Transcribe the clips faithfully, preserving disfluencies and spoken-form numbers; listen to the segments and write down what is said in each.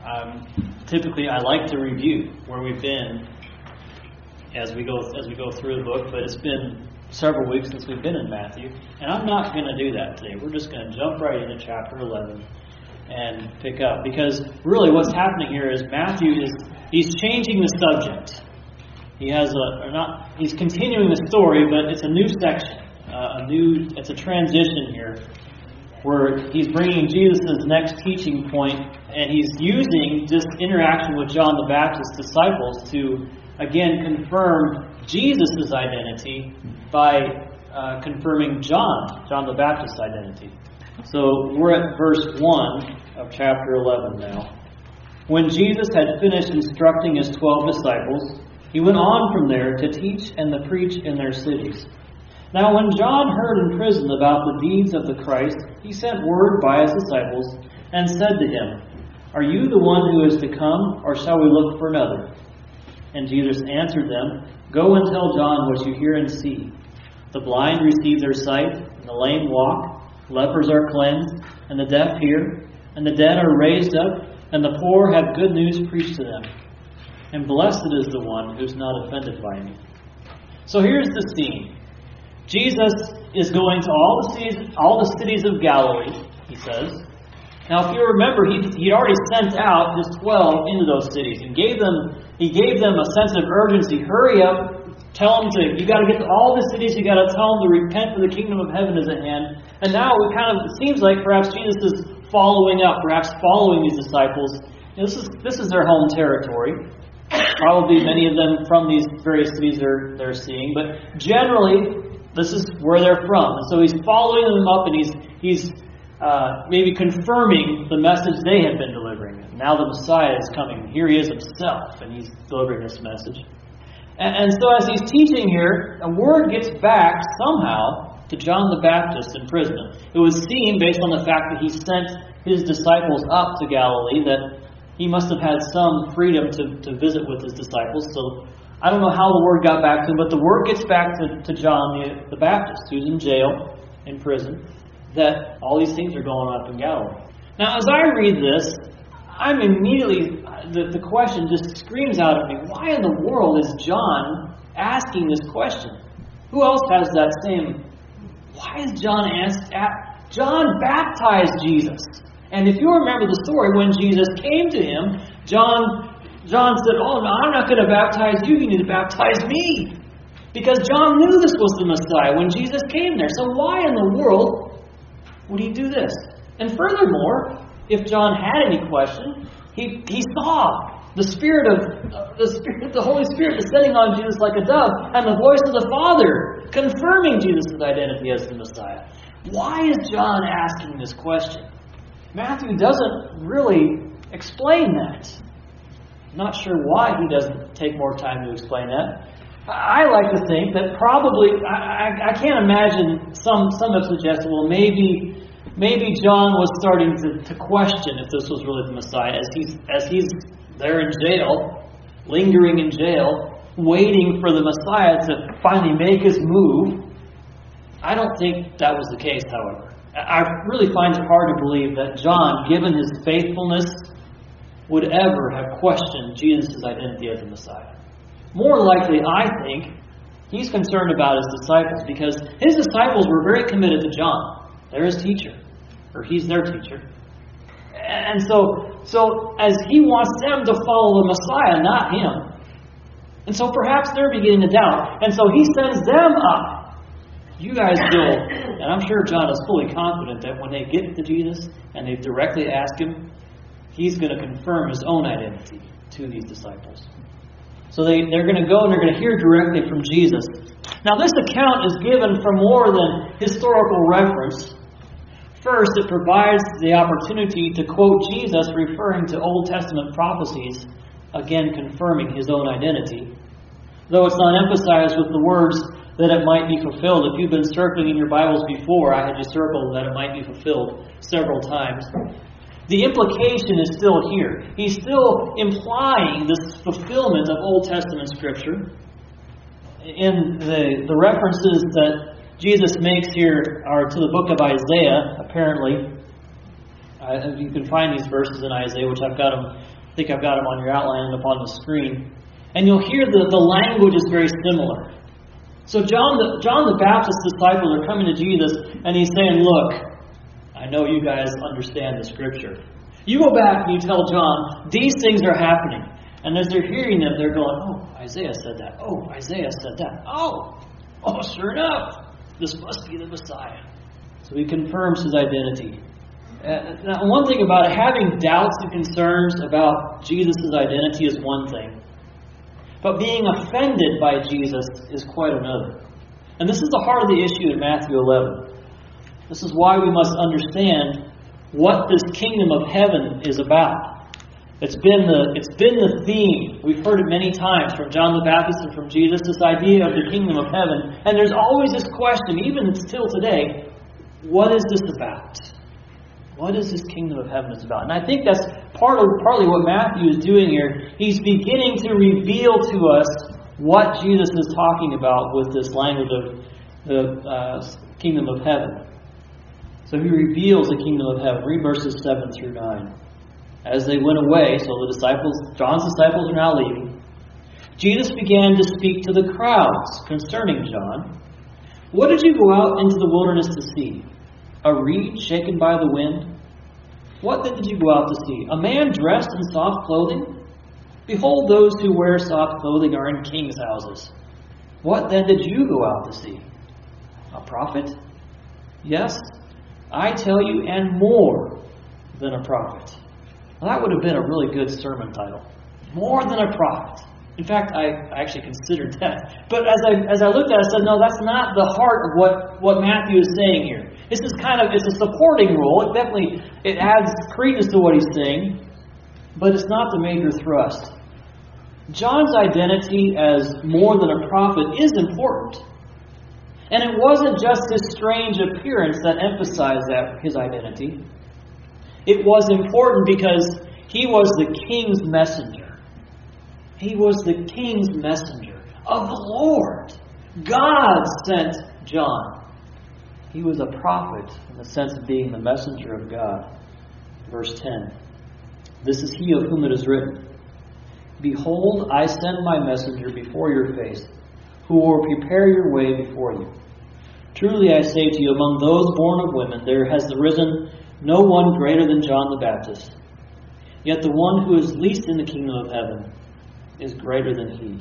Um, typically, I like to review where we've been as we go as we go through the book, but it's been several weeks since we've been in Matthew, and I'm not going to do that today. We're just going to jump right into chapter eleven and pick up, because really what's happening here is Matthew is he's changing the subject. He has a or not he's continuing the story, but it's a new section, uh, a new it's a transition here, where he's bringing Jesus' next teaching point, and he's using this interaction with John the Baptist's disciples to again confirm Jesus' identity by uh, confirming John, John the Baptist's identity. So we're at verse one of chapter eleven now. When Jesus had finished instructing his twelve disciples, he went on from there to teach and to preach in their cities. Now when John heard in prison about the deeds of the Christ, he sent word by his disciples and said to him, "Are you the one who is to come, or shall we look for another?" And Jesus answered them, "Go and tell John what you hear and see. The blind receive their sight, and the lame walk, lepers are cleansed, and the deaf hear, and the dead are raised up, and the poor have good news preached to them. And blessed is the one who's not offended by me." So here's the scene. Jesus is going to all the cities, all the cities of Galilee, he says. Now, if you remember, he he already sent out his twelve into those cities and gave them he gave them a sense of urgency. Hurry up, tell them to you got to get to all the cities. You got to tell them to repent, for the kingdom of heaven is at hand. And now it kind of it seems like perhaps Jesus is following up, perhaps following these disciples. You know, this is this is their home territory. Probably many of them from these various cities they're they're seeing, but generally this is where they're from. And so he's following them up, and he's he's uh, maybe confirming the message they had been delivering. Now the Messiah is coming. Here he is himself, and he's delivering this message. And, and so as he's teaching here, a word gets back somehow to John the Baptist in prison. It was seen, based on the fact that he sent his disciples up to Galilee, that he must have had some freedom to, to visit with his disciples. So I don't know how the word got back to him, but the word gets back to, to John the, the Baptist, who's in jail, in prison, that all these things are going on up in Galilee. Now, as I read this, I'm immediately, the, the question just screams out at me, why in the world is John asking this question? Who else has that same, why is John asked, John baptized Jesus. And if you remember the story, when Jesus came to him, John John said, "Oh, no, I'm not going to baptize you. You need to baptize me." Because John knew this was the Messiah when Jesus came there. So why in the world would he do this? And furthermore, if John had any question, he he saw the Spirit of uh, the Spirit, the Holy Spirit descending on Jesus like a dove, and the voice of the Father confirming Jesus' identity as the Messiah. Why is John asking this question? Matthew doesn't really explain that. Not sure why he doesn't take more time to explain that. I like to think that probably, I, I, I can't imagine, some some have suggested, well, maybe maybe John was starting to, to question if this was really the Messiah, as he's, as he's there in jail, lingering in jail, waiting for the Messiah to finally make his move. I don't think that was the case, however. I really find it hard to believe that John, given his faithfulness, would ever have questioned Jesus' identity as the Messiah. More likely, I think, he's concerned about his disciples, because his disciples were very committed to John. They're his teacher, or he's their teacher. And so, so as he wants them to follow the Messiah, not him. And so perhaps they're beginning to doubt. And so he sends them up. You guys go, and I'm sure John is fully confident that when they get to Jesus and they directly ask him, he's going to confirm his own identity to these disciples. So they, they're going to go and they're going to hear directly from Jesus. Now this account is given for more than historical reference. First, it provides the opportunity to quote Jesus referring to Old Testament prophecies, again confirming his own identity. Though it's not emphasized with the words that it might be fulfilled. If you've been circling in your Bibles before, I had you circle that it might be fulfilled several times. The implication is still here. He's still implying this fulfillment of Old Testament Scripture. In the, the references that Jesus makes here are to the book of Isaiah, apparently. Uh, you can find these verses in Isaiah, which I've got them, I think I've got them on your outline and up on the screen. And you'll hear the, the language is very similar. So John the, John the Baptist's disciples are coming to Jesus, and he's saying, look, I know you guys understand the Scripture. You go back and you tell John, these things are happening. And as they're hearing them, they're going, oh, Isaiah said that. Oh, Isaiah said that. Oh, oh, sure enough, this must be the Messiah. So he confirms his identity. Uh, now, one thing about it, having doubts and concerns about Jesus' identity is one thing. But being offended by Jesus is quite another. And this is the heart of the issue in Matthew eleven. This is why we must understand what this kingdom of heaven is about. It's been the it's been the theme. We've heard it many times from John the Baptist and from Jesus, this idea of the kingdom of heaven. And there's always this question, even still today, what is this about? What is this kingdom of heaven is about? And I think that's part of, partly what Matthew is doing here. He's beginning to reveal to us what Jesus is talking about with this language of the uh, kingdom of heaven. So he reveals the kingdom of heaven. Read verses seven through nine. As they went away, so the disciples, John's disciples are now leaving, Jesus began to speak to the crowds concerning John. What did you go out into the wilderness to see? A reed shaken by the wind? What then did you go out to see? A man dressed in soft clothing? Behold, those who wear soft clothing are in kings' houses. What then did you go out to see? A prophet? Yes, I tell you, and more than a prophet. Well, that would have been a really good sermon title. More than a prophet. In fact, I, I actually considered that. But as I as I looked at it, I said, no, that's not the heart of what, what Matthew is saying here. This is kind of, it's a supporting role. It definitely, it adds credence to what he's saying. But it's not the major thrust. John's identity as more than a prophet is important. And it wasn't just his strange appearance that emphasized that his identity. It was important because he was the king's messenger. He was the king's messenger of the Lord. God sent John. He was a prophet in the sense of being the messenger of God. Verse ten. This is he of whom it is written, Behold, I send my messenger before your face, who will prepare your way before you. Truly I say to you, among those born of women, there has arisen no one greater than John the Baptist. Yet the one who is least in the kingdom of heaven is greater than he.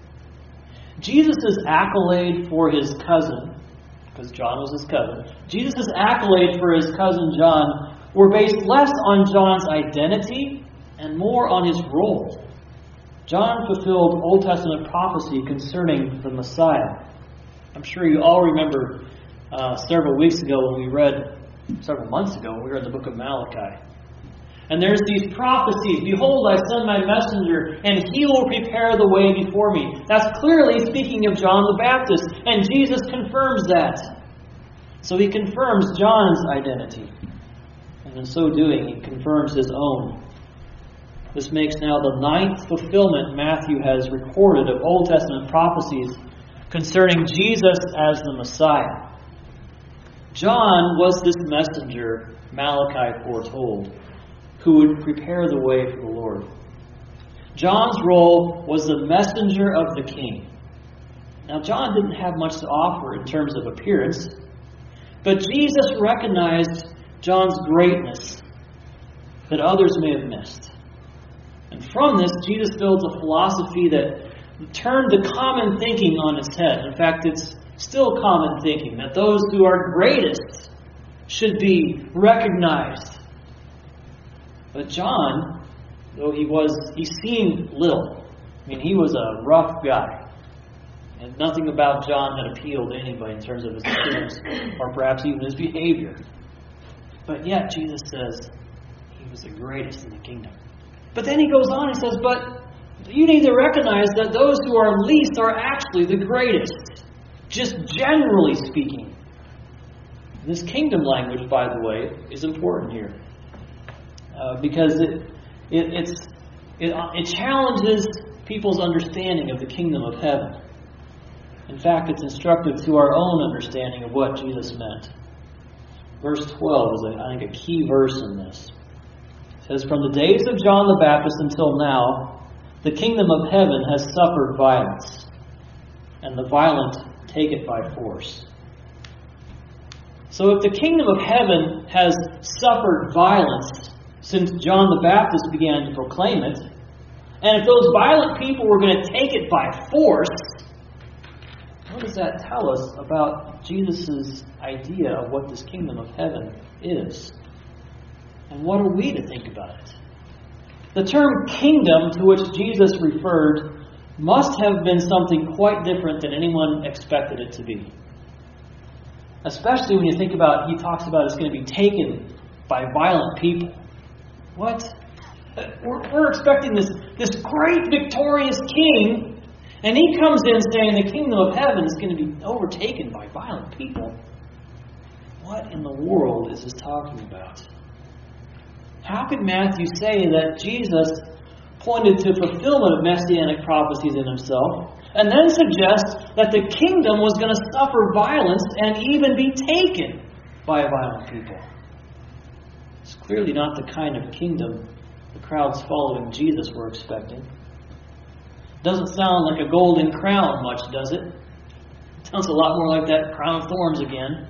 Jesus' accolade for his cousin, because John was his cousin, Jesus' accolade for his cousin John were based less on John's identity and more on his role. John fulfilled Old Testament prophecy concerning the Messiah. I'm sure you all remember uh, several weeks ago when we read, several months ago when we read the book of Malachi. And there's these prophecies. Behold, I send my messenger, and he will prepare the way before me. That's clearly speaking of John the Baptist. And Jesus confirms that. So he confirms John's identity. And in so doing, he confirms his own. This makes now the ninth fulfillment Matthew has recorded of Old Testament prophecies concerning Jesus as the Messiah. John was this messenger Malachi foretold, who would prepare the way for the Lord. John's role was the messenger of the king. Now, John didn't have much to offer in terms of appearance, but Jesus recognized John's greatness that others may have missed. And from this, Jesus builds a philosophy that turned the common thinking on its head. In fact, it's still common thinking that those who are greatest should be recognized. But John, though he was, he seemed little. I mean, he was a rough guy. And nothing about John that appealed to anybody in terms of his appearance or perhaps even his behavior. But yet, Jesus says he was the greatest in the kingdom. But then he goes on and says, but you need to recognize that those who are least are actually the greatest. Just generally speaking. This kingdom language, by the way, is important here. Uh, because it, it, it's, it, it challenges people's understanding of the kingdom of heaven. In fact, it's instructive to our own understanding of what Jesus meant. verse twelve is, a, I think, a key verse in this. It says, "From the days of John the Baptist until now, the kingdom of heaven has suffered violence, and the violent take it by force." So if the kingdom of heaven has suffered violence since John the Baptist began to proclaim it, and if those violent people were going to take it by force, what does that tell us about Jesus' idea of what this kingdom of heaven is? And what are we to think about it? The term kingdom to which Jesus referred must have been something quite different than anyone expected it to be. Especially when you think about, he talks about it's going to be taken by violent people. What? We're, we're expecting this, this great victorious king, and he comes in saying the kingdom of heaven is going to be overtaken by violent people. What in the world is this talking about? How could Matthew say that Jesus pointed to fulfillment of messianic prophecies in himself, and then suggest that the kingdom was going to suffer violence and even be taken by violent people? It's clearly not the kind of kingdom the crowds following Jesus were expecting. Doesn't sound like a golden crown much, does it? It sounds a lot more like that crown of thorns again.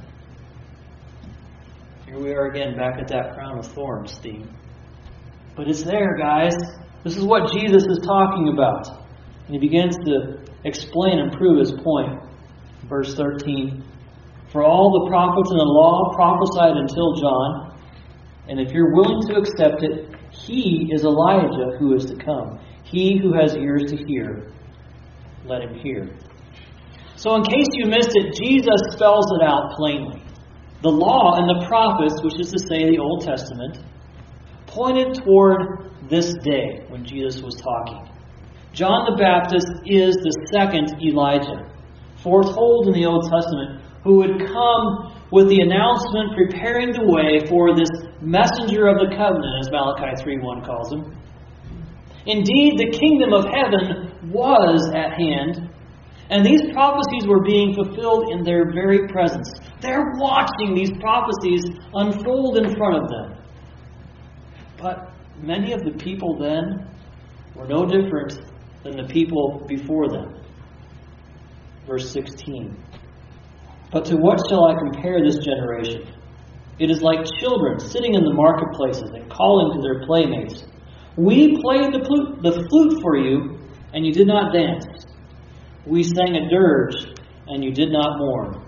Here we are again, back at that crown of thorns theme. But it's there, guys. This is what Jesus is talking about. And he begins to explain and prove his point. Verse thirteen, "For all the prophets and the law prophesied until John, and if you're willing to accept it, he is Elijah who is to come. He who has ears to hear, let him hear." So in case you missed it, Jesus spells it out plainly. The law and the prophets, which is to say the Old Testament, pointed toward this day when Jesus was talking. John the Baptist is the second Elijah, foretold in the Old Testament, who would come with the announcement preparing the way for this messenger of the covenant, as Malachi three one calls him. Indeed, the kingdom of heaven was at hand, and these prophecies were being fulfilled in their very presence. They're watching these prophecies unfold in front of them. But many of the people then were no different than the people before them. Verse sixteen. "But to what shall I compare this generation? It is like children sitting in the marketplaces and calling to their playmates. We played the flute, the flute for you, and you did not dance. We sang a dirge, and you did not mourn."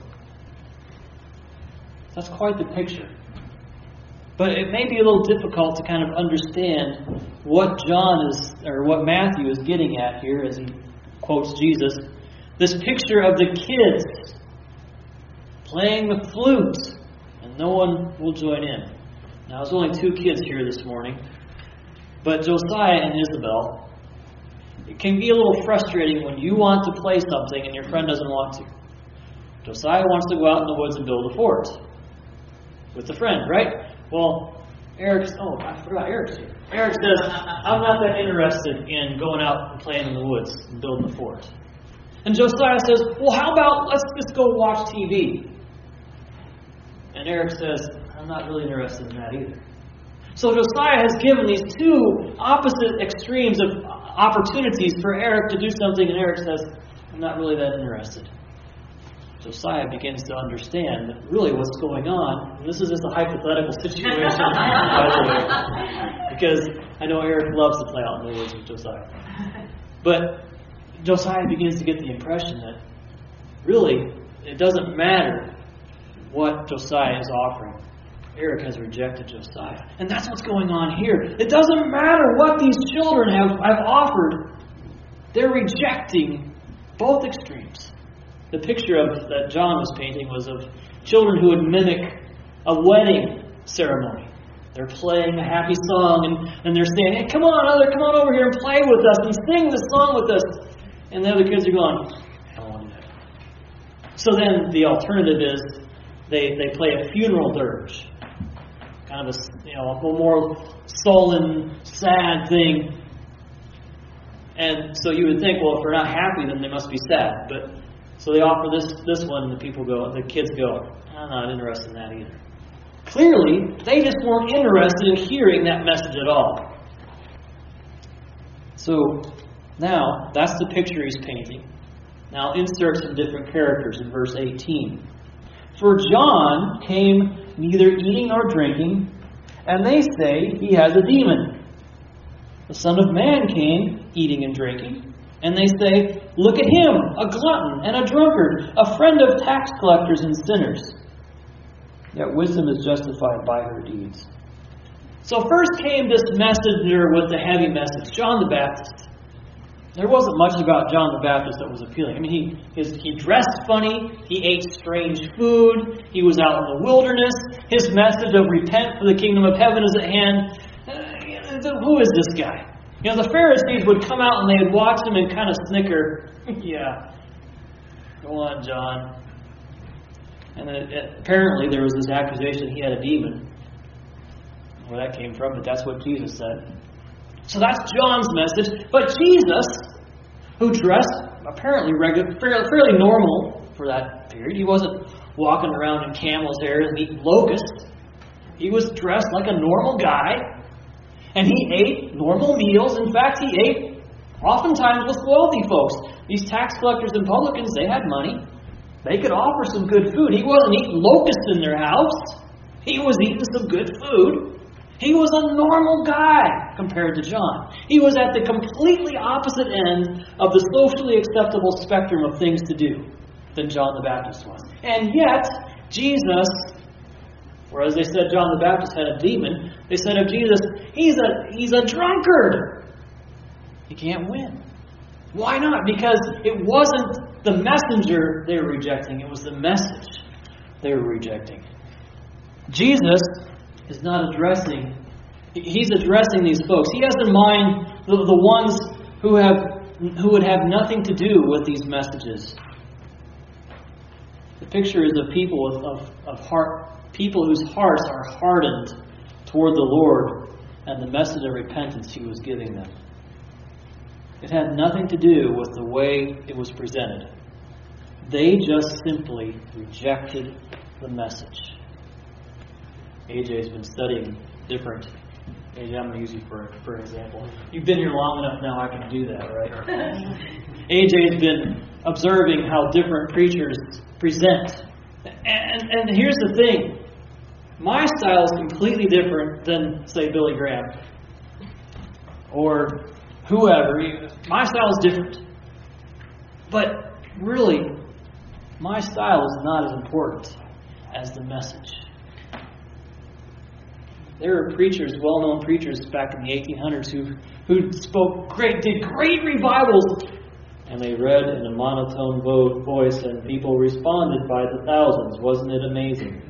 That's quite the picture. But it may be a little difficult to kind of understand what John is, or what Matthew is getting at here as he quotes Jesus. This picture of the kids playing the flute, and no one will join in. Now, there's only two kids here this morning, but Josiah and Isabel. It can be a little frustrating when you want to play something and your friend doesn't want to. Josiah wants to go out in the woods and build a fort with a friend, right? Well, Eric's, oh, I forgot Eric's here. Eric says, I'm not that interested in going out and playing in the woods and building a fort. And Josiah says, well, how about let's just go watch T V? And Eric says, I'm not really interested in that either. So Josiah has given these two opposite extremes of opportunities for Eric to do something, and Eric says, I'm not really that interested. Josiah begins to understand that really what's going on, and this is just a hypothetical situation, by the way, because I know Eric loves to play out in the woods with Josiah. But Josiah begins to get the impression that really it doesn't matter what Josiah is offering. Eric has rejected Josiah. And that's what's going on here. It doesn't matter what these children have, have offered. They're rejecting both extremes. The picture of that John was painting was of children who would mimic a wedding ceremony. They're playing a happy song and, and they're saying, hey, come on, other, come on over here and play with us and sing this song with us. And the other kids are going, I don't want to do that. So then the alternative is they, they play a funeral dirge. Kind of a, you know, a more sullen, sad thing. And so you would think, well, if they're not happy, then they must be sad. But so they offer this this one, and the people go, the kids go, I'm not interested in that either. Clearly, they just weren't interested in hearing that message at all. So, now, that's the picture he's painting. Now, insert some different characters in verse eighteen. For John came neither eating nor drinking, and they say he has a demon. The Son of Man came eating and drinking, and they say, look at him, a glutton and a drunkard, a friend of tax collectors and sinners. Yet wisdom is justified by her deeds. So first came this messenger with the heavy message, John the Baptist. There wasn't much about John the Baptist that was appealing. I mean, he his, he dressed funny. He ate strange food. He was out in the wilderness. His message of repent, for the kingdom of heaven is at hand. Uh, who is this guy? You know, the Pharisees would come out and they would watch him and kind of snicker. Yeah, go on, John. And then it, it, apparently there was this accusation he had a demon. Where that came from, but that's what Jesus said. So that's John's message. But Jesus, who dressed apparently regular, fairly, fairly normal for that period, he wasn't walking around in camel's hair and eating locusts. He was dressed like a normal guy. And he ate normal meals. In fact, he ate oftentimes with wealthy folks. These tax collectors and publicans, they had money. They could offer some good food. He wasn't eating locusts in their house. He was eating some good food. He was a normal guy compared to John. He was at the completely opposite end of the socially acceptable spectrum of things to do than John the Baptist was. And yet, Jesus, whereas they said John the Baptist had a demon, they said of Jesus, he's a, he's a drunkard. He can't win. Why not? Because it wasn't the messenger they were rejecting. It was the message they were rejecting. Jesus is not addressing, he's addressing these folks. He has in mind the, the ones who have who would have nothing to do with these messages. The picture is of people of, of, of heart, people whose hearts are hardened toward the Lord and the message of repentance he was giving them. It had nothing to do with the way it was presented. They just simply rejected the message. A J's been studying different... A J, I'm going to use you for, for an example. You've been here long enough now I can do that, right? A J's been observing how different preachers present. And, and here's the thing. My style is completely different than, say, Billy Graham. Or whoever. My style is different. But really, my style is not as important as the message. There were preachers, well-known preachers back in the eighteen hundreds who, who spoke great, did great revivals. And they read in a monotone vo- voice and people responded by the thousands. Wasn't it amazing?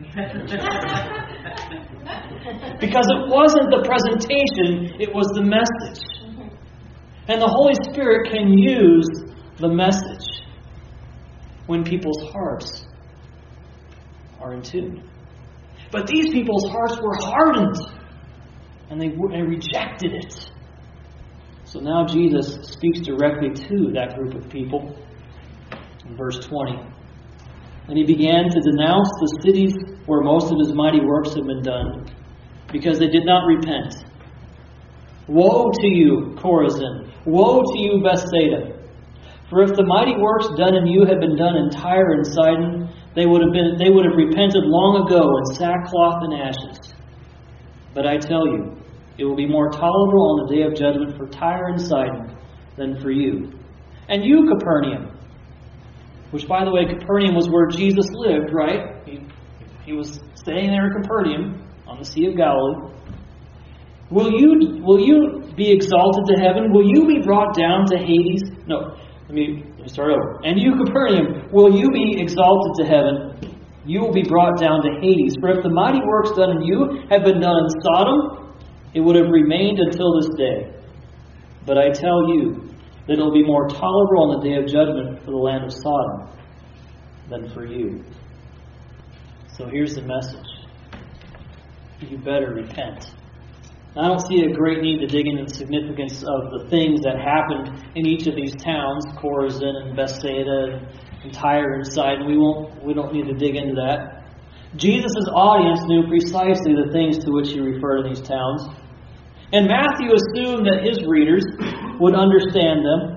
Because it wasn't the presentation, it was the message. And the Holy Spirit can use the message when people's hearts are in tune. But these people's hearts were hardened, and they, they rejected it. So now Jesus speaks directly to that group of people in verse twenty. And he began to denounce the cities where most of his mighty works had been done, because they did not repent. Woe to you, Chorazin! Woe to you, Bethsaida! For if the mighty works done in you had been done in Tyre and Sidon, they would have been they would have repented long ago in sackcloth and ashes. But I tell you, it will be more tolerable on the day of judgment for Tyre and Sidon than for you. And you, Capernaum, which, by the way, Capernaum was where Jesus lived, right? He, he was staying there in Capernaum on the Sea of Galilee. Will you will you be exalted to heaven? Will you be brought down to Hades? No. Let me, let me start over. And you, Capernaum, will you be exalted to heaven? You will be brought down to Hades. For if the mighty works done in you had been done in Sodom, it would have remained until this day. But I tell you that it will be more tolerable on the day of judgment for the land of Sodom than for you. So here's the message. You better repent. I don't see a great need to dig into the significance of the things that happened in each of these towns, Chorazin and Bethsaida and Tyre and Sidon. We won't. We don't need to dig into that. Jesus' audience knew precisely the things to which he referred in these towns. And Matthew assumed that his readers would understand them.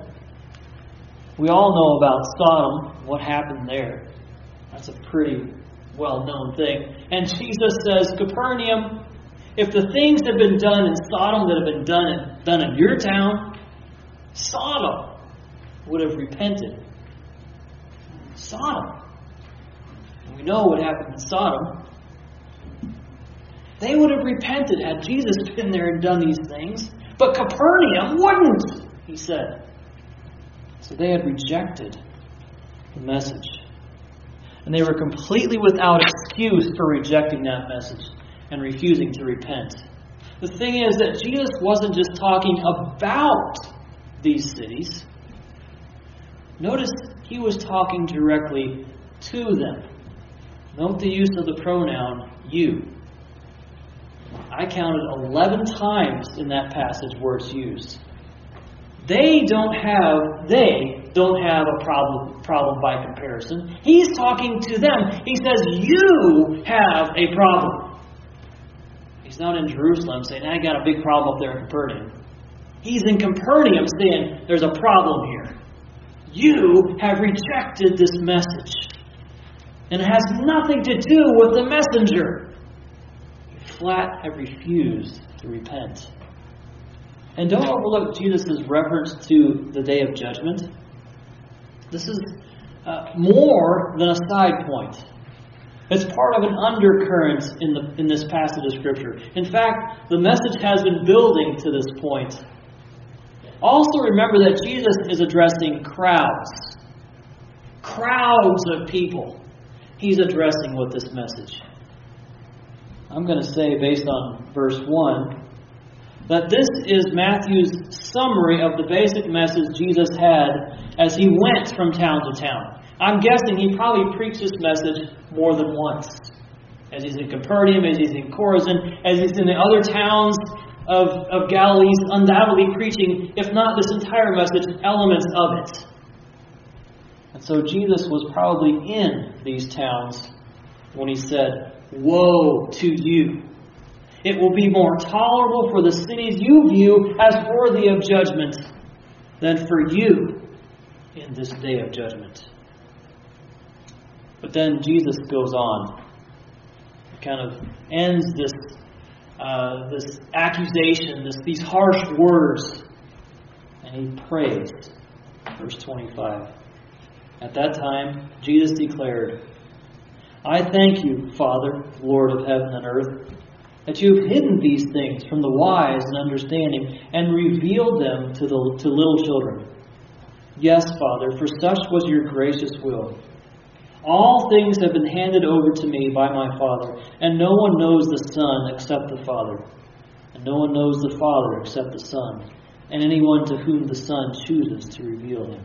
We all know about Sodom, what happened there. That's a pretty well-known thing. And Jesus says, Capernaum, if the things have been done in Sodom that have been done in, done in your town, Sodom would have repented. Sodom. And we know what happened in Sodom. They would have repented had Jesus been there and done these things. But Capernaum wouldn't, he said. So they had rejected the message. And they were completely without excuse for rejecting that message and refusing to repent. The thing is that Jesus wasn't just talking about these cities. Notice he was talking directly to them. Note the use of the pronoun you. I counted eleven times in that passage where it's used. They don't have, they don't have a problem, problem by comparison. He's talking to them. He says, you have a problem. He's not in Jerusalem saying, I got a big problem up there in Capernaum. He's in Capernaum saying, there's a problem here. You have rejected this message. And it has nothing to do with the messenger. You flat have refused to repent. And don't overlook Jesus' reference to the day of judgment. This is uh, more than a side point. It's part of an undercurrent in the in this passage of Scripture. In fact, the message has been building to this point. Also remember that Jesus is addressing crowds. Crowds of people he's addressing with this message. I'm going to say, based on verse one, that this is Matthew's summary of the basic message Jesus had as he went from town to town. I'm guessing he probably preached this message more than once. As he's in Capernaum, as he's in Chorazin, as he's in the other towns of, of Galilee, he's undoubtedly preaching, if not this entire message, elements of it. And so Jesus was probably in these towns when he said, woe to you. It will be more tolerable for the cities you view as worthy of judgment than for you in this day of judgment. But then Jesus goes on. He kind of ends this, uh, this accusation, this, these harsh words, and he prays. Verse twenty-five. At that time, Jesus declared, I thank you, Father, Lord of heaven and earth, that you have hidden these things from the wise and understanding and revealed them to, the, to little children. Yes, Father, for such was your gracious will. All things have been handed over to me by my Father, and no one knows the Son except the Father, and no one knows the Father except the Son, and anyone to whom the Son chooses to reveal him.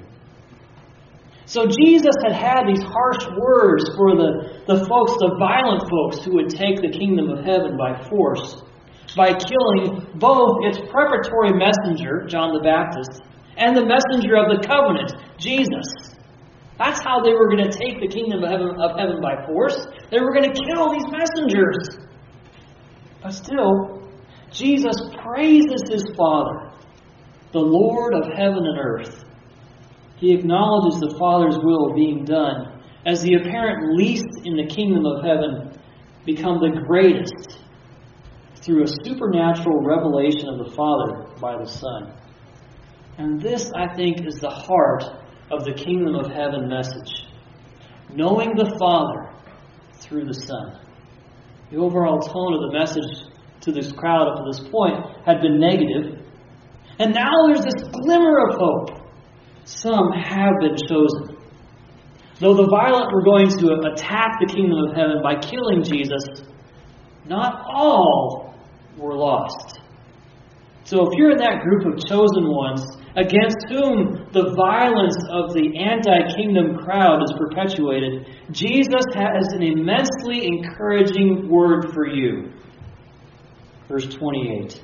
So Jesus had had these harsh words for the, the folks, the violent folks who would take the kingdom of heaven by force, by killing both its preparatory messenger, John the Baptist, and the messenger of the covenant, Jesus. That's how they were going to take the kingdom of heaven, of heaven by force. They were going to kill these messengers. But still, Jesus praises his Father, the Lord of heaven and earth. He acknowledges the Father's will being done as the apparent least in the kingdom of heaven become the greatest through a supernatural revelation of the Father by the Son. And this, I think, is the heart of the kingdom of heaven message. Knowing the Father through the Son. The overall tone of the message to this crowd up to this point had been negative. And now there's this glimmer of hope. Some have been chosen. Though the violent were going to attack the kingdom of heaven by killing Jesus, not all were lost. So if you're in that group of chosen ones against whom the violence of the anti-kingdom crowd is perpetuated, Jesus has an immensely encouraging word for you. Verse twenty-eight.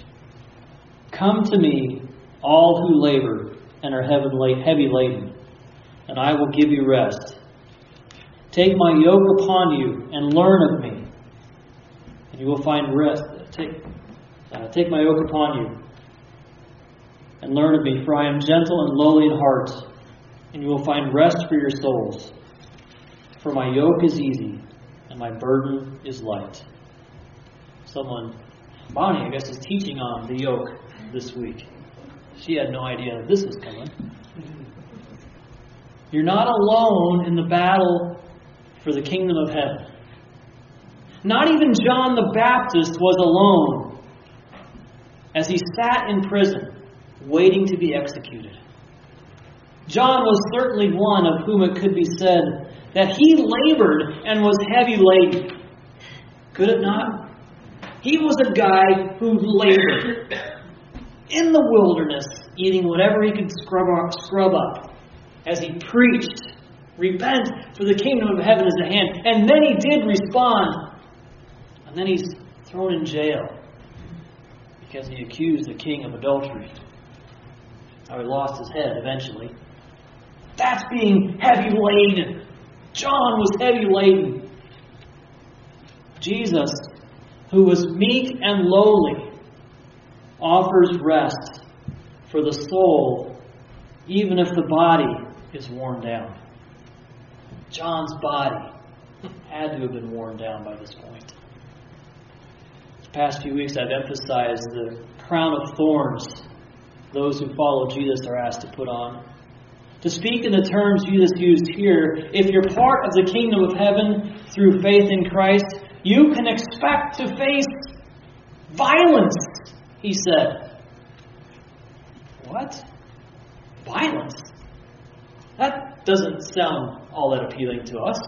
Come to me, all who labor and are heavy laden, and I will give you rest. Take my yoke upon you and learn of me, and you will find rest. Take, uh, take my yoke upon you and learn of me, for I am gentle and lowly in heart, and you will find rest for your souls. For my yoke is easy and my burden is light. Someone, Bonnie, I guess, is teaching on the yoke this week. She had no idea that this was coming. You're not alone in the battle for the kingdom of heaven. Not even John the Baptist was alone as he sat in prison waiting to be executed. John was certainly one of whom it could be said that he labored and was heavy laden. Could it not? He was a guy who labored in the wilderness, eating whatever he could scrub up, scrub up as he preached, repent, for the kingdom of heaven is at hand. And then he did respond. And then he's thrown in jail because he accused the king of adultery. Now he lost his head eventually. That's being heavy laden. John was heavy laden. Jesus, who was meek and lowly, offers rest for the soul, even if the body is worn down. John's body had to have been worn down by this point. The past few weeks I've emphasized the crown of thorns those who follow Jesus are asked to put on. To speak in the terms Jesus used here, if you're part of the kingdom of heaven through faith in Christ, you can expect to face violence, he said. What? Violence? That doesn't sound all that appealing to us.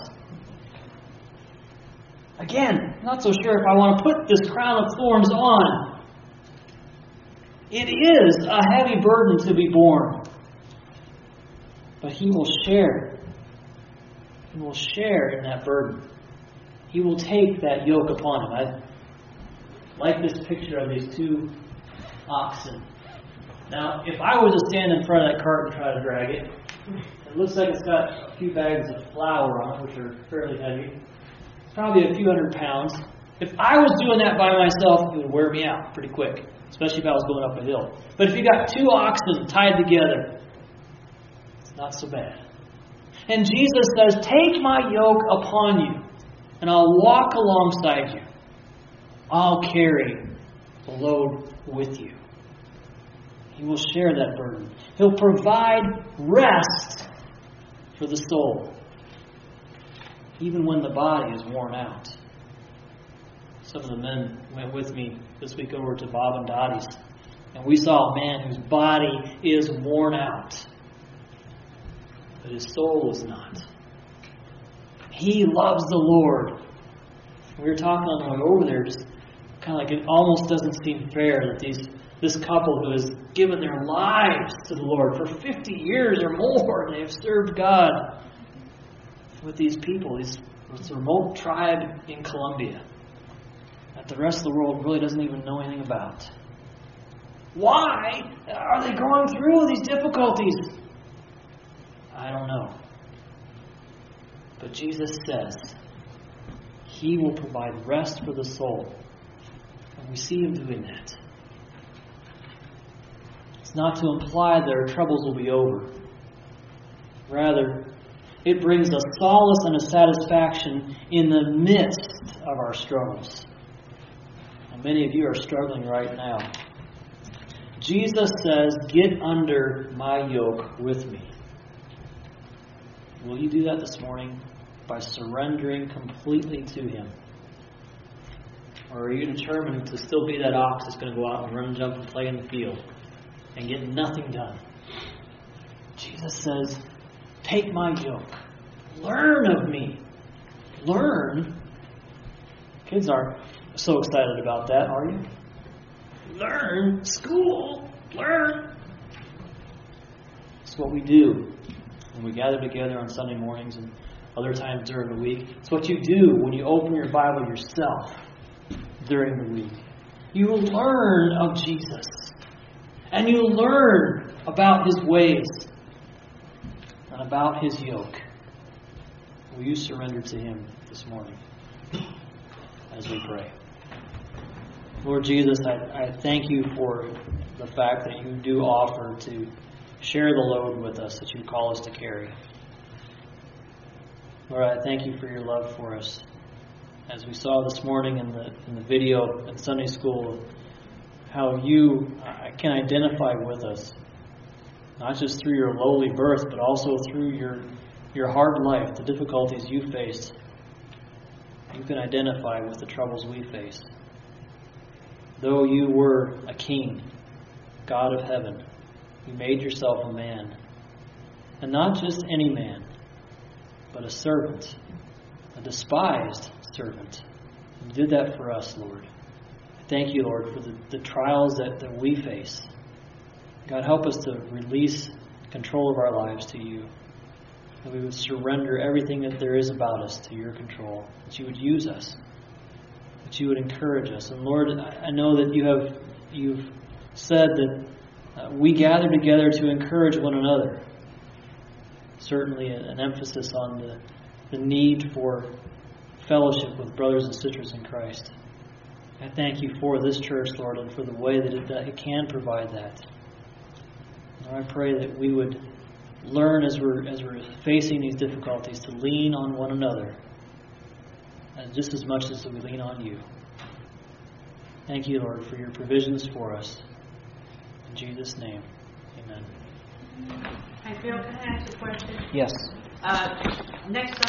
Again, not so sure if I want to put this crown of thorns on. It is a heavy burden to be borne. But he will share. He will share in that burden. He will take that yoke upon him. I like this picture of these two oxen. Now, if I was to stand in front of that cart and try to drag it, it looks like it's got a few bags of flour on it, which are fairly heavy. It's probably a few hundred pounds. If I was doing that by myself, it would wear me out pretty quick, especially if I was going up a hill. But if you got two oxen tied together, it's not so bad. And Jesus says, take my yoke upon you, and I'll walk alongside you. I'll carry the load with you. He will share that burden. He'll provide rest for the soul, even when the body is worn out. Some of the men went with me this week over to Bob and Dottie's, and we saw a man whose body is worn out, but his soul is not. He loves the Lord. We were talking on the way over there, just kind of like it almost doesn't seem fair that these this couple who has given their lives to the Lord for fifty years or more, they have served God with these people, these, this remote tribe in Colombia that the rest of the world really doesn't even know anything about. Why are they going through these difficulties? I don't know. But Jesus says He will provide rest for the soul. And we see Him doing that. It's not to imply that our troubles will be over. Rather, it brings a solace and a satisfaction in the midst of our struggles. And many of you are struggling right now. Jesus says, get under my yoke with me. Will you do that this morning by surrendering completely to Him? Or are you determined to still be that ox that's going to go out and run, jump, and play in the field and get nothing done? Jesus says, take my yoke. Learn of me. Learn? Kids aren't so excited about that, are you? Learn? School? Learn? It's what we do when we gather together on Sunday mornings and other times during the week. It's what you do when you open your Bible yourself during the week. You learn of Jesus. And you learn about His ways and about His yoke. Will you surrender to Him this morning as we pray? Lord Jesus, I, I thank you for the fact that you do offer to share the load with us that you call us to carry. Lord, I thank you for your love for us. As we saw this morning in the in the video at Sunday school, how you uh, can identify with us, not just through your lowly birth, but also through your your hard life, the difficulties you faced. You can identify with the troubles we face. Though you were a king, God of heaven, you made yourself a man. And not just any man, but a servant, a despised servant. You did that for us, Lord. Thank you, Lord, for the, the trials that, that we face. God, help us to release control of our lives to you. That we would surrender everything that there is about us to your control. That you would use us. That you would encourage us. And Lord, I know that you have you've said that uh, we gather together to encourage one another. Certainly an emphasis on the, the need for fellowship with brothers and sisters in Christ. I thank you for this church, Lord, and for the way that it, that it can provide that. Lord, I pray that we would learn as we're as we're facing these difficulties to lean on one another, and just as much as we lean on you. Thank you, Lord, for your provisions for us. In Jesus' name, amen. Hey, Phil, can I ask you a question? Yes. Uh, next